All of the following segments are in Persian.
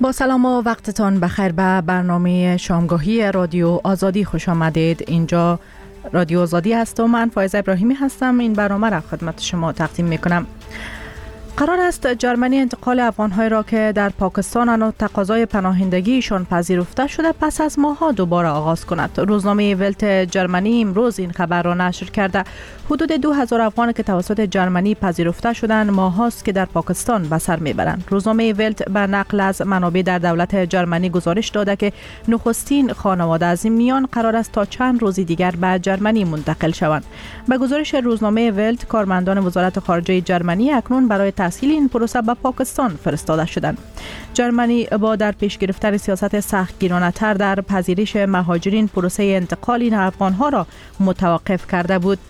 با سلام و وقتتان بخیر به برنامه شامگاهی رادیو آزادی خوش آمدید. اینجا رادیو آزادی هست و من فایزه ابراهیمی هستم. این برنامه را خدمت شما تقدیم میکنم. قرار است جرمنی انتقال افغان‌های را که در پاکستان و تقاضای پناهندگیشان پذیرفته شده پس از ماه‌ها دوباره آغاز کند. روزنامه ولت جرمنی امروز این خبر را نشر کرده. حدود 2000 افغان که توسط جرمنی پذیرفته شدند ماه‌هاست که در پاکستان به سر میبرند. روزنامه ولت به نقل از منابع در دولت جرمنی گزارش داده که نخستین خانواده از این میان قرار است تا چند روز دیگر به جرمنی منتقل شوند. به گزارش روزنامه ولت، کارمندان وزارت خارجه جرمنی اکنون برای تسهیل این پروسه به پاکستان فرستاده شدند. جرمنی با در پیش گرفتن سیاست سختگیرانه‌تر در پذیرش مهاجرین پروسه انتقال این افغان‌ها را متوقف کرده بود.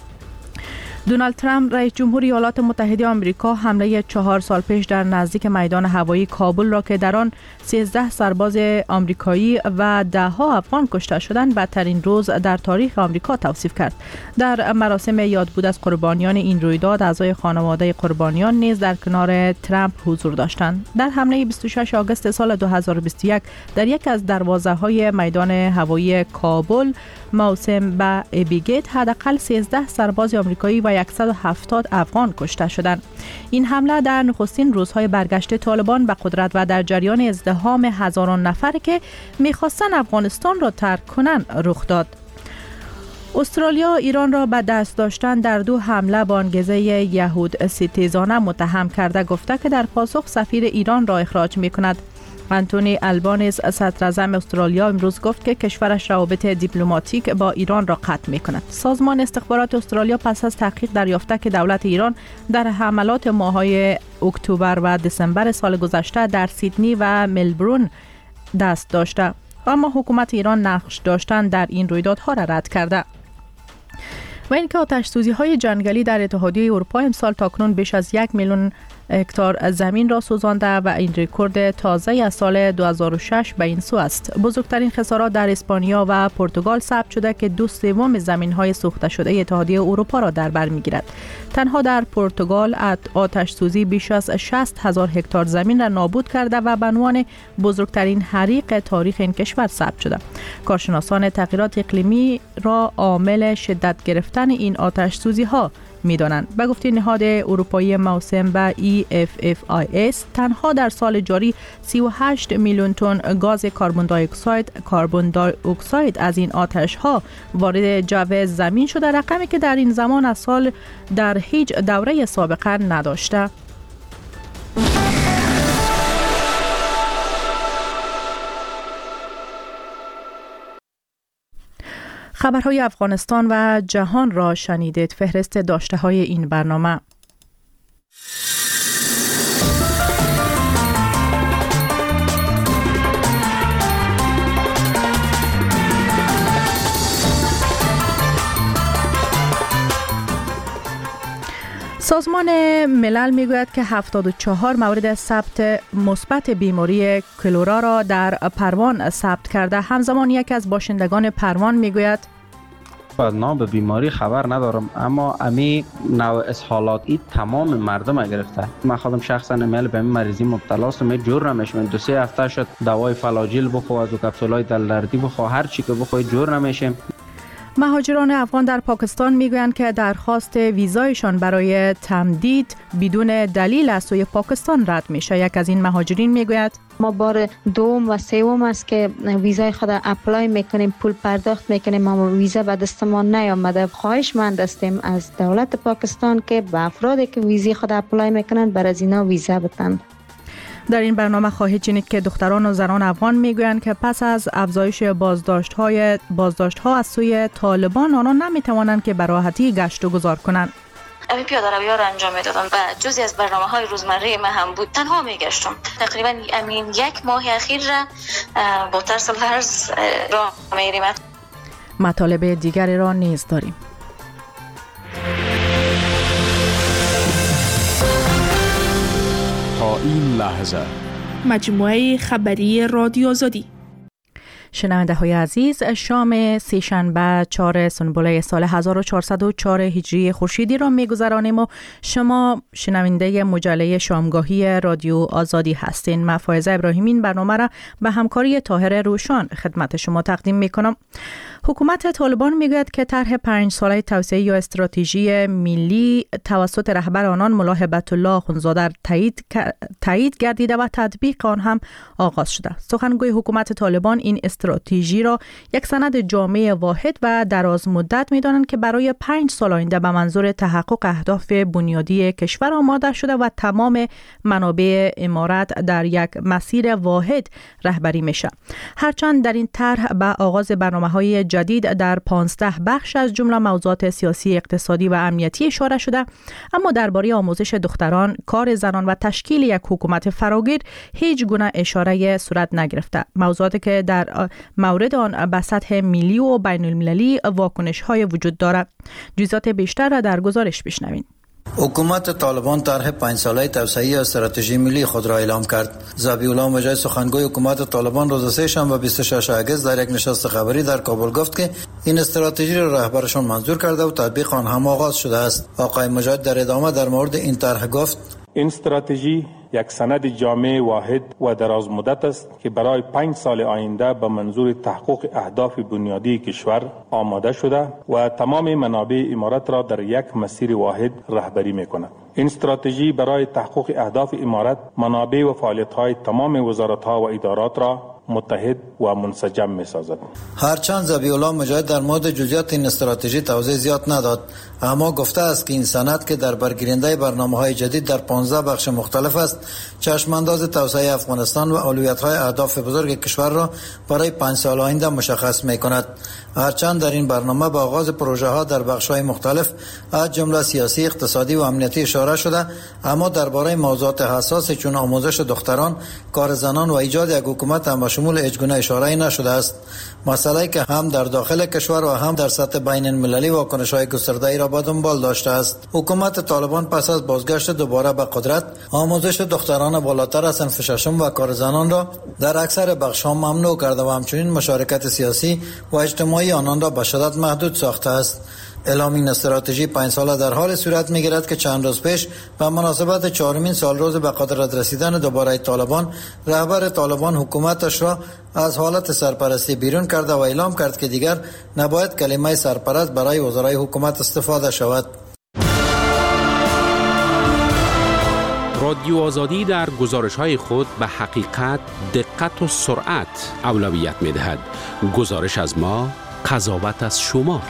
دونالد ترامپ رئیس جمهور ایالات متحده آمریکا حمله 4 سال پیش در نزدیک میدان هوایی کابل را که در آن 13 سرباز آمریکایی و 10 افغان کشته شدند بدترین روز در تاریخ آمریکا توصیف کرد. در مراسم یادبود از قربانیان این رویداد اعضای خانواده قربانیان نیز در کنار ترامپ حضور داشتند. در حمله 26 آگوست سال 2021 در یک از دروازه‌های میدان هوایی کابل موسم به ابیگیت حداقل 13 سرباز آمریکایی و 170 افغان کشته شدند. این حمله در نخستین روزهای برگشت طالبان به قدرت و در جریان ازدحام هزاران نفر که می‌خواستند افغانستان را ترک کنند رخ داد. استرالیا ایران را به دست داشتن در 2 حمله با انگیزه یهود ستیزانه متهم کرده، گفته که در پاسخ سفیر ایران را اخراج می‌کند. آنتونی البانیز صدراعظم استرالیا امروز گفت که کشورش روابط دیپلماتیک با ایران را قطع می‌کند. سازمان استخبارات استرالیا پس از تحقیق دریافته که دولت ایران در حملات ماه‌های اکتبر و دسامبر سال گذشته در سیدنی و ملبورن دست داشته، اما حکومت ایران نقش داشتن در این رویدادها را رد کرده. و اینکه آتش‌سوزی‌های جنگلی در اتحادیه اروپا امسال تاکنون بیش از 1 میلیون هکتار زمین را سوزانده و این رکورد تازه از سال 2006 به این سو است. بزرگترین خسارات در اسپانیا و پرتغال ثبت شده که 2/3 زمین‌های سوخته شده اتحادیه اروپا را در بر می‌گیرد. تنها در پرتغال آتش سوزی بیش از 60,000 هکتار زمین را نابود کرده و به عنوان بزرگترین حریق تاریخ این کشور ثبت شده. کارشناسان تغییرات اقلیمی را عامل شدت گرفتن این آتش سوزی‌ها می‌دانند. به گفته نهاد اروپایی موسوم به EFFIS تنها در سال جاری 38 میلیون تن گاز کربن دی اکساید از این آتش‌ها وارد جو زمین شده، رقمی که در این زمان از سال در هیچ دوره سابقه نداشته. خبرهای افغانستان و جهان را شنیدید. فهرست داشته‌های این برنامه. سازمان ملل میگوید که 74 مورد ثبت مثبت بیماری کلورا را در پروان ثبت کرده. همزمان یک از باشندگان پروان میگوید نام به بیماری خبر ندارم، اما امی نوع اسهالاتی تمام مردم گرفته. من خودم شخصا امیل به این مریضی مبتلا هستم، جور نمیشم. 2-3 هفته شد دوای فلاجیل بخو، از کپسولای دلدردی بخو، هر چی که بخوی جور نمیشم. مهاجران افغان در پاکستان میگویند که درخواست ویزایشان برای تمدید بدون دلیل از سوی پاکستان رد میشه. یک از این مهاجرین میگوید ما بار دوم و سوم است که ویزای خود اپلای میکنیم، پول پرداخت میکنیم، اما ویزا به دست ما نیامده. خواهشمند هستیم از دولت پاکستان که به افرادی که ویزای خود اپلای میکنند بر از اینا ویزا بدن. در این برنامه خواهید شنید که دختران و زنان افغان میگویند که پس از افزایش بازداشت‌ها از سوی طالبان آنها نمیتوانند که به راحتی گشت و گذار کنند. امی پیاده روی‌ها را انجام میدادم و جزئی از برنامه‌های روزمره من هم بود. تنها میگشتم. تقریبا امین 1 ماه اخیر را با ترس لرز راه میریم. مطالب دیگری را نیز داریم. تا این لحظه مجموعه خبری رادیو آزادی. شنونده های عزیز، شام سه‌شنبه 4 سنبله سال 1404 هجری خورشیدی را می‌گذرانیم و شما شنونده مجله شامگاهی رادیو آزادی هستین. من فایزه ابراهیمی برنامه را به همکاری طاهر روشان خدمت شما تقدیم می‌کنم. حکومت طالبان میگوید که طرح 5 ساله توسعه یا استراتژی ملی توسط رهبر آنان ملا هبت الله اخوندزاده تایید گردیده و تطبیق آن هم آغاز شده. سخنگوی حکومت طالبان این استراتژی را یک سند جامع واحد و دراز مدت می‌دانند که برای 5 سال آینده به منظور تحقق اهداف بنیادی کشور آماده شده و تمام منابع امارت در یک مسیر واحد رهبری میشه. هرچند در این طرح به آغاز برنامه‌های جدید در 15 بخش از جمله موضوعات سیاسی، اقتصادی و امنیتی اشاره شده، اما درباره آموزش دختران، کار زنان و تشکیل یک حکومت فراگیر هیچ گونه اشاره صورت نگرفته. موضوعاتی که در مورد آن به سطح ملی و بین المللی واکنش‌های وجود دارد. جزئیات بیشتر را در گزارش بشنوید. حکومت طالبان طرح 5 ساله توسعه استراتژی ملی خود را اعلام کرد. ذبیح الله مجاهد سخنگوی حکومت طالبان روز سه‌شنبه 26 آگوست در یک نشست خبری در کابل گفت که این استراتژی را رهبرشان منظور کرده و تطبیق آن هم آغاز شده است. آقای مجاهد در ادامه در مورد این طرح گفت: این استراتژی یک سند جامع واحد و دراز مدت است که برای 5 سال آینده به منظور تحقق اهداف بنیادی کشور آماده شده و تمام منابع امارت را در یک مسیر واحد رهبری می‌کند. این استراتژی برای تحقق اهداف امارت منابع و فعالیت‌های تمام وزارت‌ها و ادارات را متحد و منسجم می‌سازد. هرچند ذبیح الله مجاهد در مورد جزئیات این استراتژی توضیح زیاد نداد، اما گفته است که این سند که در برگیرنده برنامه‌های جدید در 15 بخش مختلف است، چشمانداز توسعه افغانستان و اولویت‌های اهداف بزرگ کشور را برای 5 سال آینده مشخص می‌کند. هرچند در این برنامه به آغاز پروژه‌ها در بخش‌های مختلف از جمله سیاسی، اقتصادی و امنیتی اشاره شده، اما درباره موضوعات حساس چون آموزش دختران، کار زنان و ایجاد یک حکومت هم به شمول هیچ اشاره‌ای نشده است. مسئله که هم در داخل کشور و هم در سطح بین المللی واکنش‌های گسترده‌ای را به دنبال داشته است. حکومت طالبان پس از بازگشت دوباره به قدرت، آموزش دختران بالاتر از صنف ششم و کار زنان را در اکثر بخش‌ها ممنوع کرده و همچنین مشارکت سیاسی و اجتماعی آنان را به شدت محدود ساخته است. اعلام این استراتژی 5 ساله در حال صورت می‌گیرد که چند روز پیش به مناسبت 4مین سالروز به قدرت رسیدن دوباره طالبان، رهبر طالبان حکومتش را از حالت سرپرستی بیرون کرده و اعلام کرد که دیگر نباید کلمه سرپرست برای وزرای حکومت استفاده شود. رادیو آزادی در گزارش‌های خود به حقیقت، دقت و سرعت اولویت می‌دهد. گزارش از ما، قضاوت از شما.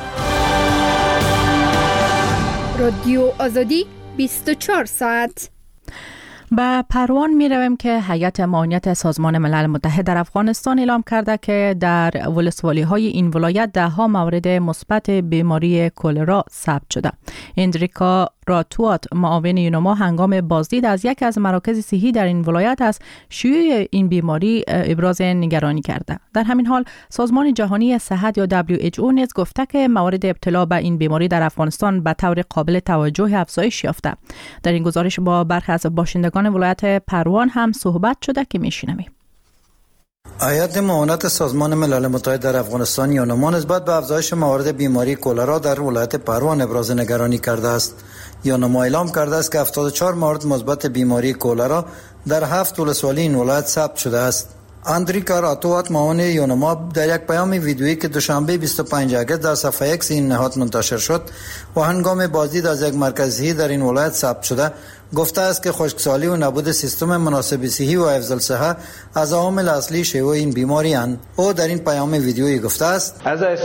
رادیو آزادی 24 ساعت. به پروان می رویم که هیئت معاونت سازمان ملل متحد در افغانستان اعلام کرده که در ولسوالی های این ولایت 10 مورد مثبت بیماری کولرا ثبت شده. اندریکا راتوات، معاون یونما، هنگام بازدید از یک از مراکز صحی در این ولایت از شیوع این بیماری ابراز نگرانی کرده. در همین حال سازمان جهانی صحت یا WHO نیز گفته که موارد ابتلا به این بیماری در افغانستان به طور قابل توجه افزایش یافته. در این گزارش با برخی از باشندگان ولایت پروان هم صحبت شده که میشنویم. هیئت معاونت سازمان ملل متحد در افغانستان یونما نسبت به افزایش موارد بیماری کولرا در ولایت پروان ابراز نگرانی کرده است. یونما اعلام کرده است که 74 مورد مثبت بیماری کولرا در 7 ولسوالی این ولایت ثبت شده است. اندریکا راتوات، معاون یونما، در یک پیام ویدیویی که دوشنبه 25 آگوست در صفحه اکس این نهاد منتشر شد و هنگام بازدید از یک مرکز صحی در این ولایت ثبت شده، گفته است که خشکسالی و نبود سیستم مناسب صحی و حفظ الصحه از عوامل اصلی شیوع این بیماری اند. او در این پیام ویدیویی گفته است: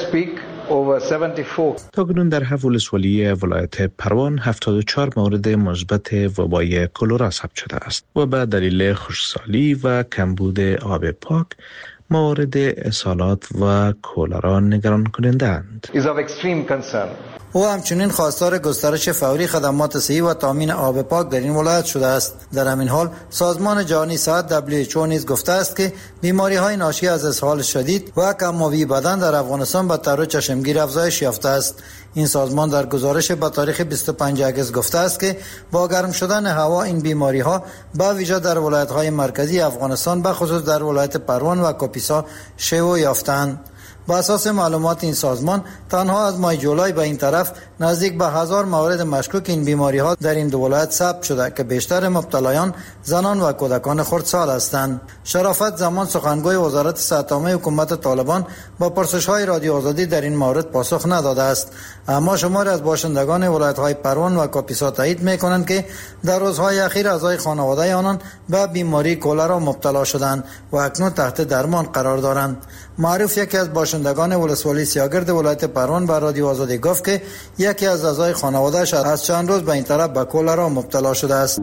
تاکنون در 7 ولسوالی ولایت پروان 74 مورد مثبت وبای کولرا ثبت شده است و به دلیل خشکسالی و کمبود آب پاک مورد اسهالات و کولرا نگران کننده اند. او همچنین خواستار گسترش فوری خدمات صحی و تامین آب پاک در این ولایت شده است. در همین حال سازمان جهانی صحت WHO نیز گفته است که بیماری‌های ناشی از اسهال شدید و کم‌آبی بدن در افغانستان به طور چشمگیر افزایش یافته است. این سازمان در گزارش با تاریخ 25 اگست گفته است که با گرم شدن هوا این بیماری‌ها به ویژه در ولایت‌های مرکزی افغانستان به خصوص در ولایت پروان و کاپیسا شیوع یافتند. با اساس معلومات این سازمان تنها از ماه جولای به این طرف نزدیک به 1000 مورد مشکوک این بیماری‌ها در این دو ولایت ثبت شده که بیشتر مبتلایان زنان و کودکان خردسال هستند. شرافت زمان سخنگوی وزارت صحت عامه حکومت طالبان با پرسش‌های رادیو آزادی در این مورد پاسخ نداده است، اما شماری از باشندگان ولایت‌های پروان و کاپیسا تایید می‌کنند که در روزهای اخیر اعضای خانواده آنان به بیماری کولرا مبتلا شدند و اکنون تحت درمان قرار دارند. معروف یکی از باشندگان ولسوالی سیاگرد ولایت پروان به رادیو آزادی گفت که یکی از اعضای خانواده‌اش از چند روز به این طرف به کولرا مبتلا شده است.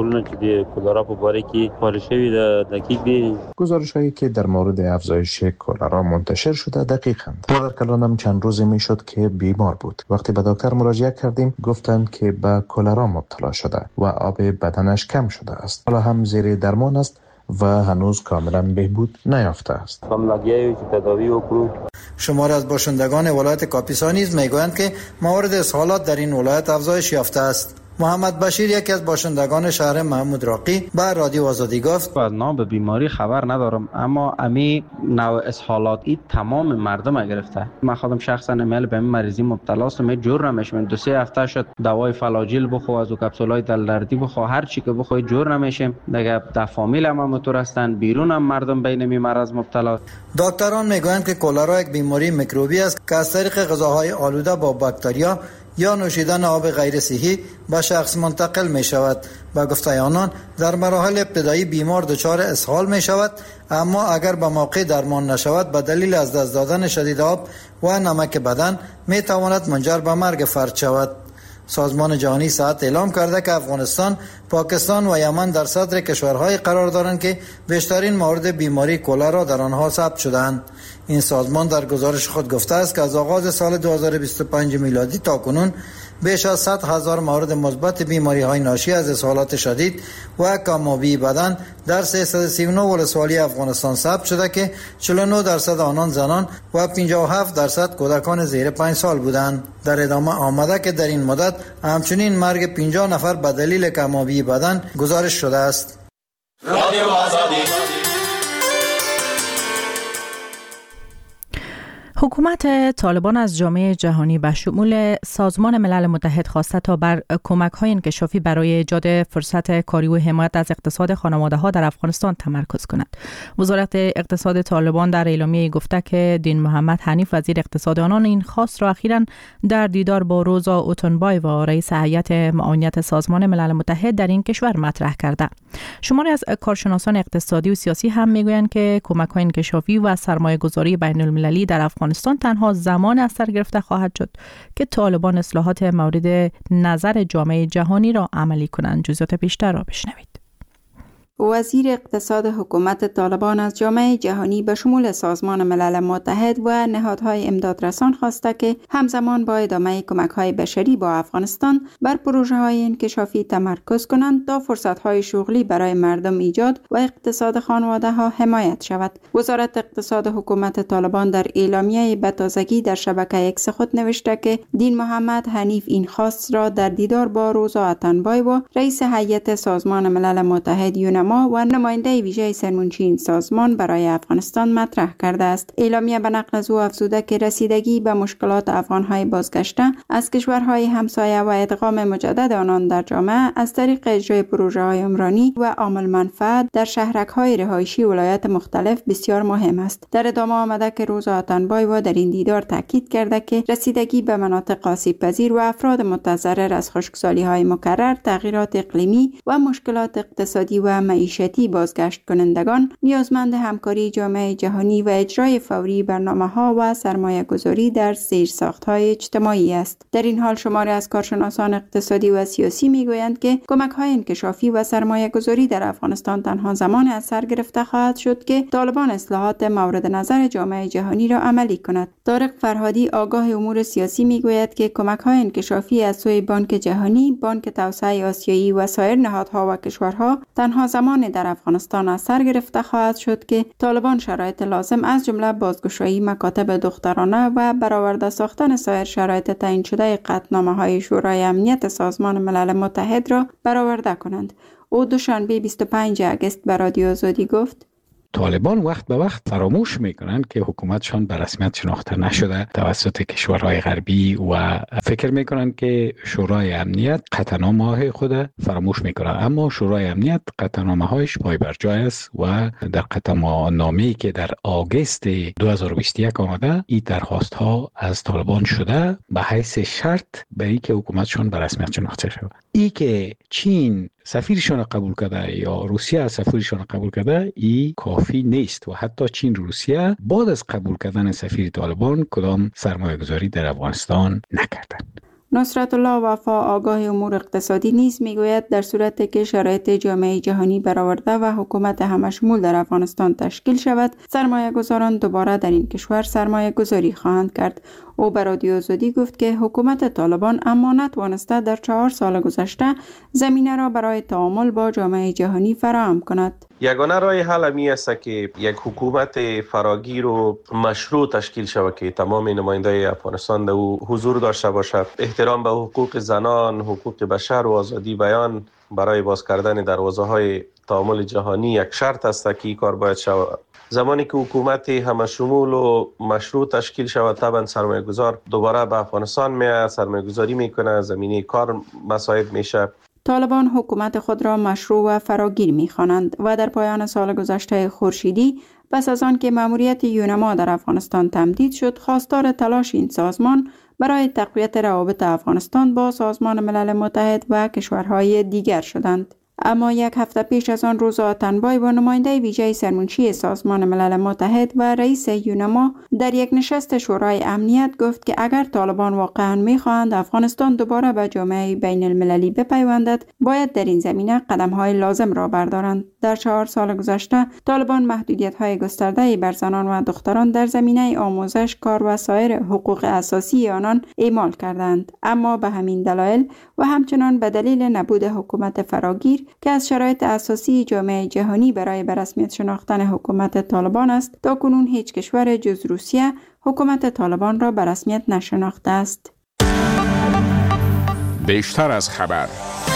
گزارش‌هایی که در مورد افزایش کولرا منتشر شده دقیقاً. مادر کلانم چند روزی میشد که بیمار بود. وقتی به دکتر مراجعه کردیم گفتند که به کولرا مبتلا شده و آب بدنش کم شده است. حالا هم زیر درمان است و هنوز کاملا بهبود نیافته است. شماری از باشندگان ولایت کاپیسا نیز میگویند که موارد اسهالات در این ولایت افزایش یافته است. محمد بشیر یکی از باشندگان شهر محمود راقی به رادیو آزادی گفت از نام به بیماری خبر ندارم، اما امی نوع اسهالات ای تمام مردم گرفته. من خودم شخصا ایمیل به این مریضی مبتلا هستم، جور نمیشم. 2-3 هفته شد دوای فلاجیل بخو، از کپسولای دلدردی بخو، هر چی که بخوای جور نمیشم. دیگه در فامیل هم موتور هستن، بیرون هم مردم بین می مرض مبتلا. دکتران میگویند که کولرا یک بیماری میکروبی است که از طریق غذاهای آلوده با باکتریا یا نوشیدن آب غیر صحی به شخص منتقل می شود. با گفته آنان در مراحل ابتدایی بیمار دچار اسهال می شود، اما اگر به موقع درمان نشود به دلیل از دست دادن شدید آب و نمک بدن می تواند منجر به مرگ فرد شود. سازمان جهانی صحت اعلام کرده که افغانستان، پاکستان و یمن در صدر کشورهای قرار دارند که بیشترین مورد بیماری کولرا در آنها ثبت شدند. این سازمان در گزارش خود گفته است که از آغاز سال 2025 میلادی تا کنون بیش از 100,000 مورد مثبت بیماری‌های ناشی از اسهالات شدید و کم‌آبی بدن در 339 ولسوالی افغانستان ثبت شده که 49% آنان زنان و 57% کودکان زیر 5 سال بودند. در ادامه آمده که در این مدت همچنین مرگ 50 نفر به دلیل کم‌آبی بدن گزارش شده است. رادیو آزادی. حکومت طالبان از جامعه جهانی به شمول سازمان ملل متحد خواسته تا بر کمک‌های انکشافی برای ایجاد فرصت کاری و حمایت از اقتصاد خانواده‌ها در افغانستان تمرکز کند. وزارت اقتصاد طالبان در اعلامیه گفته که دین محمد حنیف وزیر اقتصاد آنان این خواست را اخیراً در دیدار با روزا اوتونبای و رئیس هیئت معاونت سازمان ملل متحد در این کشور مطرح کرده. شماری از کارشناسان اقتصادی و سیاسی هم میگویند که کمک‌های انکشافی و سرمایه‌گذاری بین‌المللی در افغانستان تنها زمان از سر گرفته خواهد شد که طالبان اصلاحات مورد نظر جامعه جهانی را عملی کنند. جزئیات بیشتر را بشنوید. وزیر اقتصاد حکومت طالبان از جامعه جهانی به شمول سازمان ملل متحد و نهادهای امدادرسان خواسته که همزمان با ادامه کمک‌های بشری با افغانستان بر پروژه‌های انکشافی تمرکز کنند تا فرصت‌های شغلی برای مردم ایجاد و اقتصاد خانواده‌ها حمایت شود. وزارت اقتصاد حکومت طالبان در اعلامیه به تازگی در شبکه اکس خود نوشته که دین محمد حنیف این خواست را در دیدار با روزا اوتونبای و رئیس هیئت سازمان ملل متحد و نماینده ویژه سرمنشی سازمان برای افغانستان مطرح کرده است. اعلامیه به نقل از او افزوده که رسیدگی به مشکلات افغان‌های بازگشته از کشورهای همسایه و ادغام مجدد آنان در جامعه از طریق اجرای پروژه‌های عمرانی و عامل منفعت در شهرک‌های رهایشی ولایات مختلف بسیار مهم است. در ادامه آمده که روزا اوتونبای و در این دیدار تاکید کرده که رسیدگی به مناطق آسیب‌پذیر و افراد متضرر از خشکسالی‌های مکرر، تغییرات اقلیمی و مشکلات اقتصادی و معیشتی بازگشت کنندگان نیازمند همکاری جامعه جهانی و اجرای فوری برنامه‌ها و سرمایه‌گذاری در زیرساخت‌های اجتماعی است. در این حال شماری از کارشناسان اقتصادی و سیاسی می‌گویند که کمک‌های انکشافی و سرمایه‌گذاری در افغانستان تنها زمان از سر گرفته خواهد شد که طالبان اصلاحات مورد نظر جامعه جهانی را عملی کند. طارق فرهادی آگاه امور سیاسی می‌گوید که کمک‌های انکشافی از سوی بانک جهانی، بانک توسعه آسیایی و سایر نهادها و کشورها تنها زمان در افغانستان از سر گرفته خواهد شد که طالبان شرایط لازم از جمله بازگشایی مکاتب دخترانه و برآورده ساختن سایر شرایط تعیین شده قطعنامه‌های شورای امنیت سازمان ملل متحد را برآورده کنند. او دوشنبه 25 اگست به رادیو آزادی گفت: طالبان وقت به وقت فراموش میکنند که حکومتشان به رسمیت شناخته نشده توسط کشورهای غربی و فکر میکنند که شورای امنیت قطعنامه‌های خود فراموش میکنه، اما شورای امنیت قطعنامه‌هایش پای بر جای است و در قطعنامه‌ای که در آگوست 2021 آمده این درخواست ها از طالبان شده به حیث شرط به اینکه حکومتشان به رسمیت شناخته شود. ای که چین سفیرشان قبول کرده یا روسیه سفیرشان قبول کرده ای کافی نیست و حتی چین و روسیه بعد از قبول کردن سفیر طالبان کدام سرمایه گذاری در افغانستان نکردند. نصرت الله وفا آگاه امور اقتصادی نیز میگوید در صورتی که شرایط جامعه جهانی برآورده و حکومت همشمول در افغانستان تشکیل شود، سرمایه گذاران دوباره در این کشور سرمایه گذاری خواهند کرد. او به رادیو آزادی گفت که حکومت طالبان اما نتوانسته در 4 سال گذشته زمینه را برای تعامل با جامعه جهانی فراهم کند. یگانه راه حل همی است که یک حکومت فراگیر و مشروع تشکیل شود که تمام نمایندگان افغانستان در او حضور داشته باشد. احترام به حقوق زنان، حقوق بشر و آزادی بیان برای باز کردن دروازه‌های تعامل جهانی یک شرط است که این کار باید شود. زمانی که حکومت همشمول و مشروع تشکیل شود، طبعا سرمایه‌گذار دوباره به افغانستان میاد، سرمایه‌گذاری میکنه، زمینه کار مساعد میشه. طالبان حکومت خود را مشروع و فراگیر می‌خوانند و در پایان سال گذشته خورشیدی پس از آن که مأموریت یونما در افغانستان تمدید شد، خواستار تلاش این سازمان برای تقویت روابط افغانستان با سازمان ملل متحد و کشورهای دیگر شدند. اما یک هفته پیش از آن روزا تنبای با نماینده ویژه سرمنشی سازمان ملل متحد و رئیس یونما در یک نشست شورای امنیت گفت که اگر طالبان واقعا می‌خواهند افغانستان دوباره به جامعه بین المللی بپیوندد، باید در این زمینه قدم‌های لازم را بردارند. در 4 سال گذشته طالبان محدودیت‌های گسترده‌ای بر زنان و دختران در زمینه آموزش، کار و سایر حقوق اساسی آنان اعمال کردند، اما به همین دلایل و همچنان به دلیل نبود حکومت فراگیر که از شرایط اساسی جامعه جهانی برای به رسمیت شناختن حکومت طالبان است، تا کنون هیچ کشور جز روسیه حکومت طالبان را به رسمیت نشناخته است. بیشتر از خبر.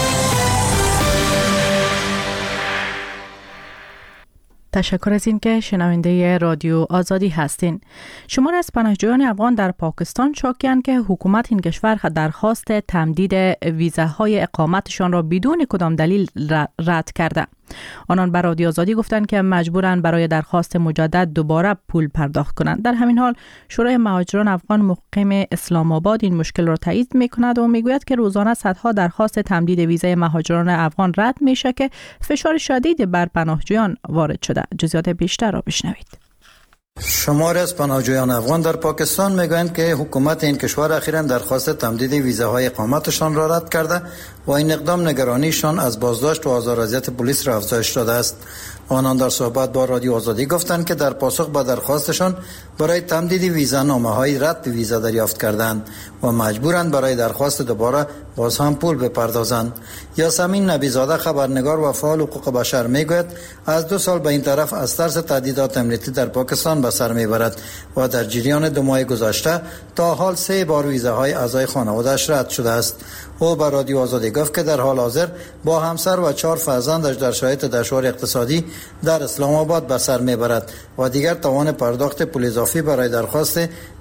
تشکر از این که شنونده رادیو آزادی هستین. شمار از پناهجویان افغان در پاکستان شاکی‌اند که حکومت این کشور درخواست تمدید ویزاهای اقامتشان را بدون کدام دلیل رد کرده. آنان به رادیو آزادی گفتند که مجبورند برای درخواست مجدد دوباره پول پرداخت کنند. در همین حال شورای مهاجران افغان مقیم اسلام آباد این مشکل را تایید می‌کند و میگوید که روزانه صدها درخواست تمدید ویزای مهاجران افغان رد میشه که فشار شدید بر پناهجویان وارد شده. جزئیات بیشتر را بشنوید. شماری از پناهجویان افغان در پاکستان میگویند که حکومت این کشور اخیراً درخواست تمدید ویزاهای اقامتشان را رد کرده و این اقدام نگرانیشان از بازداشت و آزار و اذیت پلیس را افزایش داده است. آنان در صحبت با رادیو آزادی گفتند که در پاسخ به درخواستشان برای تمدید ویزا نامه‌های رد ویزا دریافت کردند و مجبورند برای درخواست دوباره باز هم پول بپردازند. یاسمین نبیزاده خبرنگار و فعال حقوق بشر میگوید از 2 سال به این طرف از ترس تهدیدات امنیتی در پاکستان به سر میبرد و در جریان 2 ماه گذشته تا حال 3 بار ویزاهای اعضای خانواده‌اش رد شده است. او به رادیو آزادی گفت که در حال حاضر با همسر و 4 فرزندش در شرایط دشوار اقتصادی در اسلام آباد به سر میبرد و دیگر توان پرداخت پول اضافی برای درخواست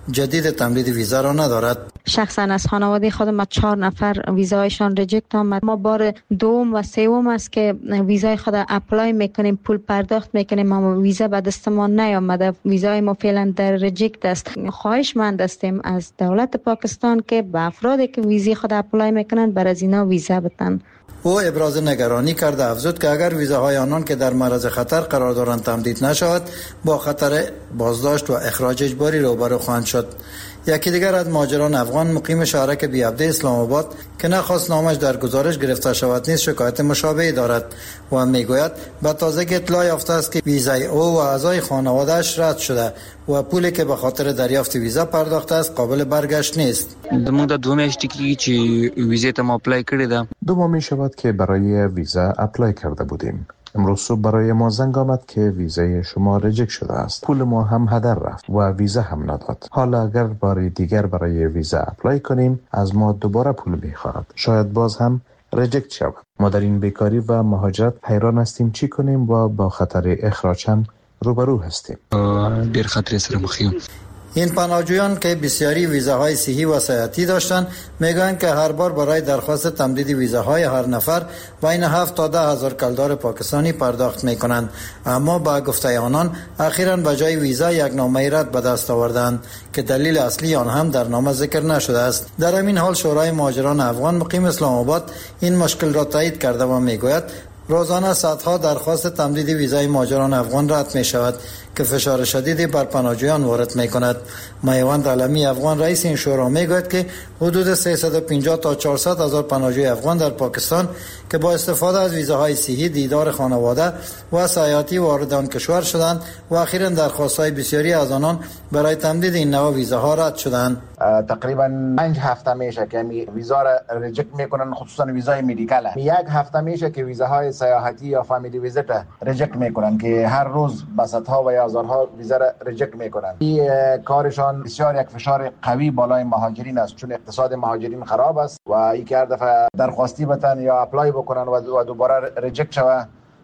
جدید تمدید ویزا را ندارد. شخصا از خانواده خودم 4 نفر ویزایشان ریجکت آمد. ما بار دوم و سوم است که ویزای خود اپلای میکنیم، پول پرداخت میکنیم، اما ویزا به دست ما نیامده. ویزای ما فعلا در ریجکت است. خواهشمند هستیم از دولت پاکستان که به افرادی که ویزای خود اپلای میکنن بر از اینا ویزا بدن. او ابراز نگرانی کرده، افزود که اگر ویزاهای آنان که در معرض خطر قرار دارند تمدید نشود، با خطر بازداشت و اخراج اجباری روبرو خواهند شد. یکی دیگر از مهاجران افغان مقیم شهرک بی‌عبده اسلام آباد که نخواست نامش در گزارش گرفته شود نیز شکایت مشابهی دارد و میگوید به تازگی اطلاع یافته است که ویزای او و اعضای خانواده‌اش رد شده و پولی که به خاطر دریافت ویزا پرداخته است قابل برگشت نیست. دو میاشتې چې ویزې ته ما اپلای کړې ده. 2 ماه می شود که برای ویزا اپلای کرده بودیم. امروز صبح برای ما زنگ آمد که ویزای شما ریجکت شده است. پول ما هم هدر رفت و ویزا هم نداد. حالا اگر بار دیگر برای ویزا اپلای کنیم از ما دوباره پول میخواهد. شاید باز هم ریجکت شود. ما در این بیکاری و مهاجرت حیران هستیم چی کنیم و با خطر اخراج هم روبرو هستیم. ډیر خطر سره مخ یو. این پناهجویان که بسیاری ویزاهای صحی و سیاحتی داشتند میگویند که هر بار برای درخواست تمدید ویزاهای هر نفر بین 7 تا 10 هزار کلدار پاکستانی پرداخت میکنند، اما با گفته آنان اخیراً به جای ویزا یک نامه رد به دست آوردند که دلیل اصلی آن هم در نامه ذکر نشده است. در همین حال شورای مهاجران افغان مقیم اسلام آباد این مشکل را تایید کرده و میگوید روزانه صدها درخواست تمدید ویزای مهاجران افغان رد می شود که فشار شدیدی بر پناهجویان وارد می کند. میوند علمی افغان رئیس این شورا می گوید که حدود 350 تا 400 هزار پناهجوی افغان در پاکستان که با استفاده از ویزاهای صحی دیدار خانواده و سیاحتی وارد آن کشور شدند و اخیراً درخواست‌های بسیاری از آنان برای تمدید این نوع ویزاها رد شدند. تقریبا 5 هفته میشه که ویزا را ریجکت میکنن، خصوصا ویزای مدیکال. 1 هفته میشه که ویزاهای سیاحتی یا فامیلی ویزیت ریجکت میکنن که هر روز بسطها و هزارها ویزا را ریجکت میکنن. این کارشان بسیار یک فشار قوی بالای مهاجرین است، چون اقتصاد مهاجرین خراب است و این که هر دفعه درخواستی بتن یا اپلای بکنن و دوباره ریجکت شوه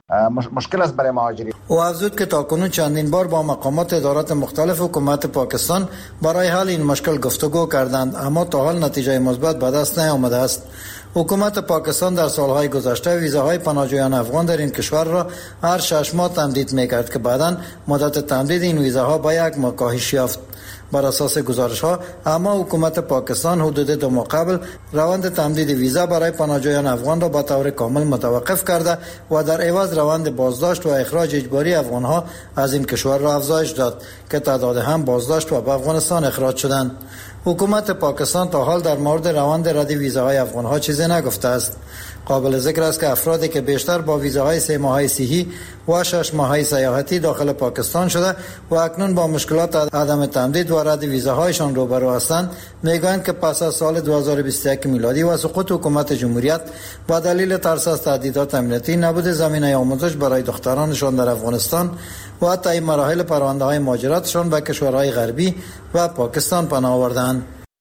مشکل است برای مهاجرین. او افزود که تاکنون چندین بار با مقامات ادارات مختلف حکومت پاکستان برای حل این مشکل گفتگو کردند، اما تا حال نتیجه مثبت به دست نیامده است. حکومت پاکستان در سالهای گذشته ویزاهای پناهجویان افغان در این کشور را هر 6 ماه تمدید میکرد که بعداً مدت تمدید این ویزاها با 1 ماه کاهش یافت. بر اساس گزارش‌ها اما حکومت پاکستان حدود 2 ماه قبل روند تمدید ویزا برای پناهجویان افغان را به طور کامل متوقف کرده و در عوض روند بازداشت و اخراج اجباری افغان‌ها از این کشور را افزایش داد که تعداد هم بازداشت و به افغانستان اخراج شدند. حکومت پاکستان تا حال در مورد روند رد ویزاهای افغان‌ها چیزی نگفته است. قابل ذکر است که افرادی که بیشتر با ویزاهای 3 ماهه صحی و 6 ماهه سیاحتی داخل پاکستان شده و اکنون با مشکلات عدم تمدید و رد ویزاهایشان روبرو هستند، میگویند که پس از سال 2021 میلادی و سقوط حکومت جمهوریت با دلیل ترس از تهدیدات امنیتی، نبود زمینه آموزش برای دخترانشان در افغانستان و حتی مراحل پرونده‌های مهاجرتشان به کشورهای غربی و پاکستان پناه آوردند.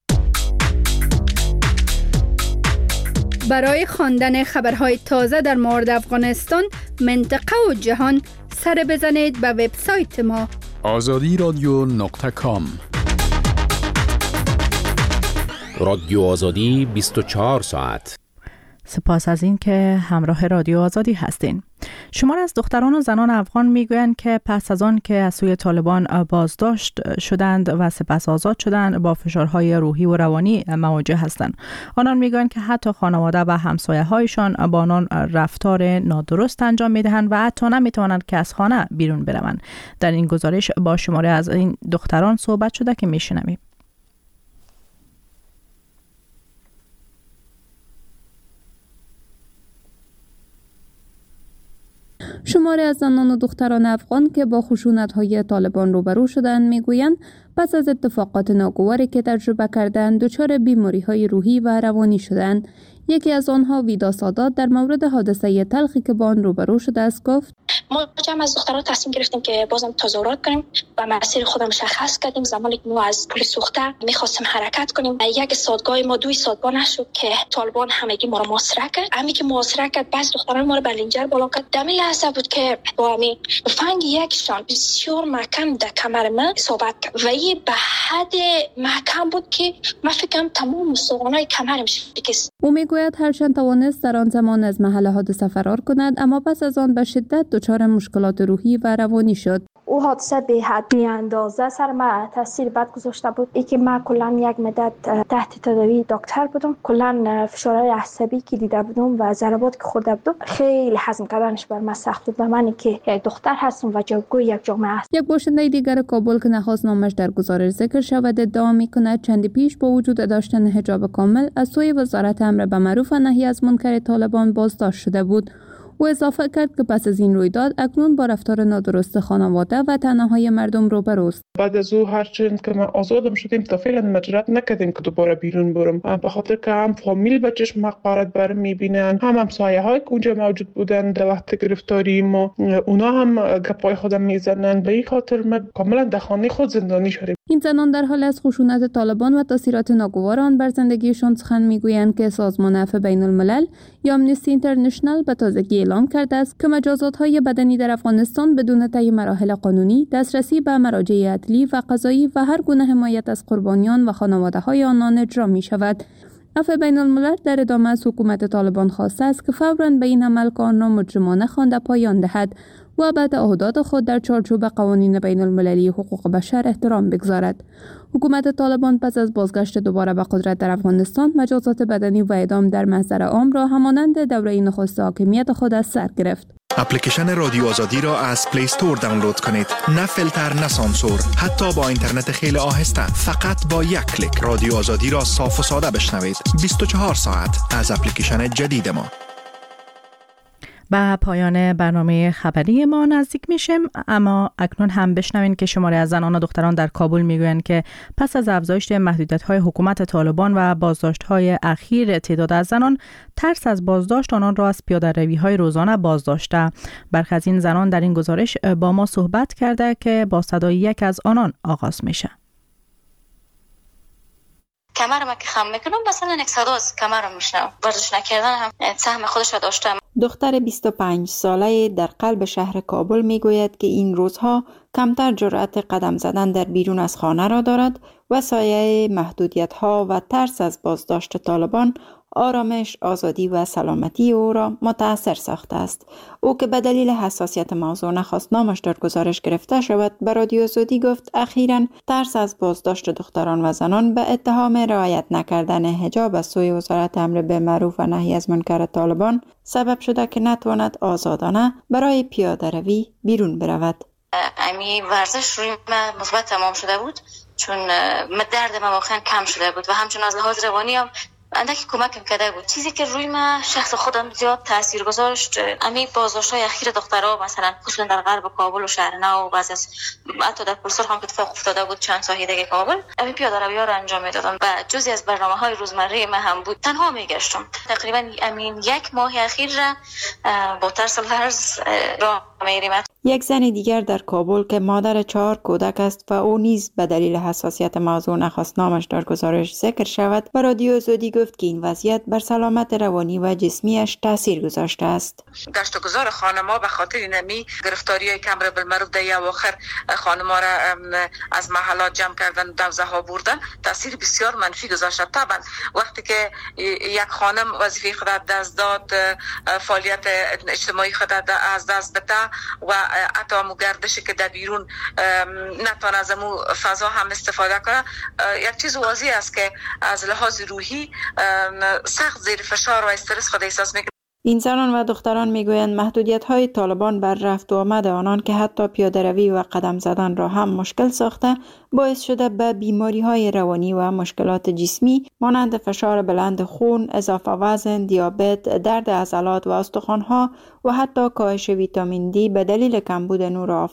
برای خواندن خبرهای تازه در مورد افغانستان، منطقه و جهان، سر بزنید به وبسایت ما azadiradyo.com. رادیو آزادی 24 ساعت. سپاس از این که همراه رادیو آزادی هستین. شمار از دختران و زنان افغان میگویند که پس از آن که از سوی طالبان بازداشت شدند و سپس آزاد شدند با فشارهای روحی و روانی مواجه هستند. آنان میگویند که حتی خانواده و همسایه هایشان با آنان رفتار نادرست انجام میدهند و حتی نمیتوانند که از خانه بیرون بروند. در این گزارش با شماره از این دختران صحبت شده که میشنویم. شماری از زنان و دختران افغان که با خشونت‌های طالبان روبرو شدند میگویند پس از اتفاقات ناگواری که تجربه کردند دچار بیماری‌های روحی و روانی شدند. یکی از آنها ویدا سادات در مورد حادثه تلخی که با آن روبرو شده است گفت: ما جمع از دخترها تصمیم گرفتیم که بازم تظاهرات کنیم و مسیر خودم مشخص کردیم. زمانی که ما از پل سوخته می‌خواستیم حرکت کنیم، یک سادگاه ما 2 سادگاه نشد که طالبان همگی ما را محاصره کرد. همین که محاصره کرد بس دختران ما را بلنجر بالا کرد. دمی لحظه بود که با همین فنگ یکشان بسیار محکم در کمر من صحبت کرد و این به حد محکم بود که من فکرم تمام استخوان‌های کمرم شکست. او میگوید هرچند توانست در آن زمان از محل حادثه فرار کند، اما پس از آن به شدت دچار مشکلات روحی و روانی شد. او حادثه به حد بی اندازه سر من تاثیر بد گذاشته بود. ای که من کلا یک مدت تحت تداوی دکتر بودم، کلا فشارهای عصبی که دیده بودم و ضربات که خورده بودم خیلی هضم کردنش بر من سخت بود. و من که یک دختر هستم و جوگوی یک جامعه است. یک باشنده دیگر کابل که نخواست نامش در گزارش ذکر شود ادعا می‌کند چند پیش با وجود داشتن حجاب کامل از سوی وزارت امر به معروف و نهی از منکر طالبان بازداشت شده بود. او اضافه کرد که پس از این رویداد اکنون با رفتار نادرست خانواده و تنهایی مردم روبروست. بعد از او هرچند که ما آزادم شدیم تا فعلا مجرد نکردیم که دوباره بیرون برم، به خاطر که هم فامیل به چشم حقارت برم میبینن، هم همسایه های که اونجا موجود بودن در وقت گرفتاری ما، اونا هم گپای خودم میزنن. به این خاطر ما کاملا در خانه خود زندانی شدیم. این زنان در حال از خشونت طالبان و تاثیرات ناگوار آن بر زندگیشان سخن میگویند که سازمان عفو بین الملل یا آمنستی اینترنشنال به تازگی اعلام کرده است که مجازات‌های بدنی در افغانستان بدون طی مراحل قانونی، دسترسی به مراجع عدلی و قضایی و هر گونه حمایت از قربانیان و خانواده‌های آنان اجرا می‌شود. عفو بین الملل در ادامه از حکومت طالبان خواسته است که فوراً به این عمل که آن را مجرمانه خوانده پایان دهد و به تعهدات خود در چارچوب قوانین بین المللی حقوق بشر احترام بگذارد. حکومت طالبان پس از بازگشت دوباره به قدرت در افغانستان مجازات بدنی و اعدام در محضر عام را همانند دوره نخست حاکمیت خود از سر گرفت. اپلیکیشن رادیو آزادی را از پلی استور دانلود کنید. نه فیلتر، نه سانسور، حتی با اینترنت خیلی آهسته. فقط با یک کلیک رادیو آزادی را صاف و ساده بشنوید. 24 ساعت از اپلیکیشن جدید ما. به پایان برنامه خبری ما نزدیک میشیم، اما اکنون هم بشنوین که شماری از زنان و دختران در کابل میگویند که پس از افزایش محدودیت‌های حکومت طالبان و بازداشت‌های اخیر تعداد از زنان، ترس از بازداشت آنان را از پیاده‌روی‌های روزانه بازداشته. برخی از این زنان در این گزارش با ما صحبت کرده که با صدای یک از آنان آغاز میشه. کمرم که خم میکنم مثلا یک صدا از کمرم میشنم. ورزش نکردن هم سهم خودش داشته. دختر 25 ساله در قلب شهر کابل میگوید که این روزها کمتر جرأت قدم زدن در بیرون از خانه را دارد و سایه محدودیت‌ها و ترس از بازداشت طالبان آرامش، آزادی و سلامتی او را متاثر ساخته است. او که به دلیل حساسیت موضوع نخواست نامش در گزارش گرفته شود، به رادیو آزادی گفت اخیراً ترس از بازداشت دختران و زنان به اتهام رعایت نکردن حجاب از سوی وزارت امر به معروف و نهی از منکر طالبان سبب شده که نتواند آزادانه برای پیاده روی بیرون برود. امی ورزش روی من مثبت تمام شده بود، چون درد من واقعا کم شده بود و همچنین از لحاظ روانی هم اندکی کمکم کرده بود. چیزی که روی من شخص خودم زیاد تاثیر گذاشت امی بازداشت‌های اخیر دخترها، مثلا خصوصا در غرب کابل و شهر نو و بعضی از حتی در پلسر هم که اتفاق افتاده بود چند ساحه دیگه کابل، امی پیاده‌روی‌ها را انجام میدادم و جزئی از برنامه‌های روزمره من هم بود. تنها میگشتم. تقریبا امین یک ماه اخیر را با ترس لرز راه میریم. یک زن دیگر در کابل که مادر 4 کودک است و او نیز به دلیل حساسیت موضوع نخواست نامش در گزارش ذکر شود، به رادیو آزادی گفت که این وضعیت بر سلامت روانی و جسمیش تاثیر گذاشته است. گشتگزار خانم‌ها به خاطر نمی گرفتاری‌های که امر بالمعروف در اواخر خانم‌ها را از محلات جمع کردن، دوزه‌ها بردن، تاثیر بسیار منفی گذاشته. طبعا وقتی که یک خانم وظیفه خود دست داد، فعالیت اجتماعی خود از دست بده و حتی همون گردشی که در بیرون نتوان از همون فضا هم استفاده کنه، یک چیز واضح است که از لحاظ روحی سخت زیر فشار و استرس خود احساس میکنه. این زنان و دختران میگویند محدودیت‌های طالبان بر رفت و آمد آنان که حتی پیاده روی و قدم زدن را هم مشکل ساخته، باعث شده به بیماری‌های روانی و مشکلات جسمی مانند فشار بلند خون، اضافه وزن، دیابت، درد عضلات و استخوان‌ها و حتی کاهش ویتامین دی به دلیل کمبود نور آفتاب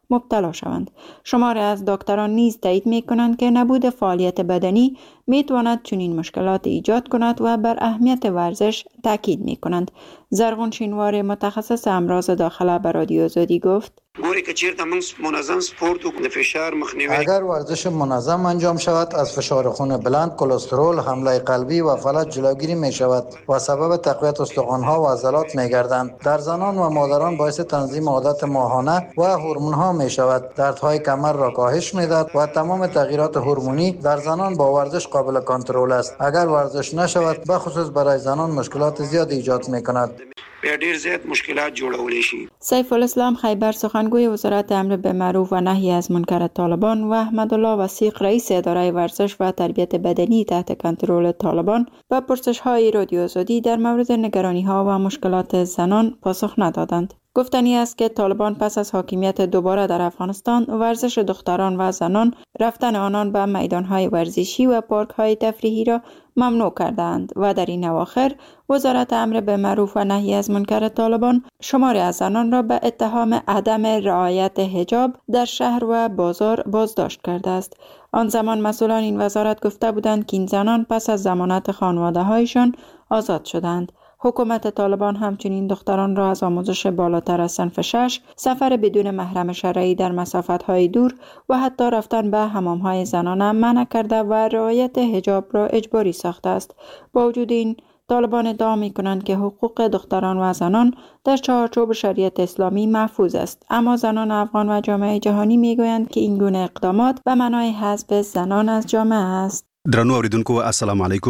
مبتلا شوند. شماری از دکتران نیز تایید می کنند که نبود فعالیت بدنی می تواند چنین مشکلات ایجاد کند و بر اهمیت ورزش تاکید می کنند. زرغون شینوار متخصص امراض داخله به رادیو آزادی گفت: منظم سپورت و فشار مخنیوی اگر ورزش منظم انجام شود از فشار خون بلند، کلسترول، حمله قلبی و فلج جلوگیری می شود و سبب تقویت استخوان‌ها و عضلات می گردند. در زنان و مادران باعث تنظیم عادت ماهانه و هورمون‌ها می شود. دردهای کمر را کاهش می دهد و تمام تغییرات هورمونی در زنان با ورزش قابل کنترل است. اگر ورزش نشود به خصوص برای زنان مشکلات زیاد ایجاد می کند. ډیر زیات مشکلات جوړولی شي. سیف الاسلام خیبر سخنگوی وزارت امر به معروف و نهی از منکر طالبان و احمدالله وثیق رئیس اداره ورزش و تربیت بدنی تحت کنترل طالبان به پرسش‌های رادیو آزادی در مورد نگرانی‌ها و مشکلات زنان پاسخ ندادند. گفتنی است که طالبان پس از حاکمیت دوباره در افغانستان ورزش دختران و زنان، رفتن آنان به میدانهای ورزشی و پارکهای تفریحی را ممنوع کردند و در این اواخر وزارت امر به معروف و نهی از منکر طالبان شماری از زنان را به اتهام عدم رعایت حجاب در شهر و بازار بازداشت کرده است. آن زمان مسئولان این وزارت گفته بودند که این زنان پس از ضمانت خانواده‌هایشان آزاد شدند. حکومت طالبان همچنین دختران را از آموزش بالاتر از صنف 6، سفر بدون محرم شرعی در مسافت‌های دور و حتی رفتن به حمام‌های زنانه منع کرده و رعایت حجاب را اجباری ساخته است. با وجود این، طالبان ادعا می‌کنند که حقوق دختران و زنان در چارچوب شریعت اسلامی محفوظ است، اما زنان افغان و جامعه جهانی می‌گویند که این گونه اقدامات به معنای حذف زنان از جامعه است. درنو اوریدونکو السلام علیکم.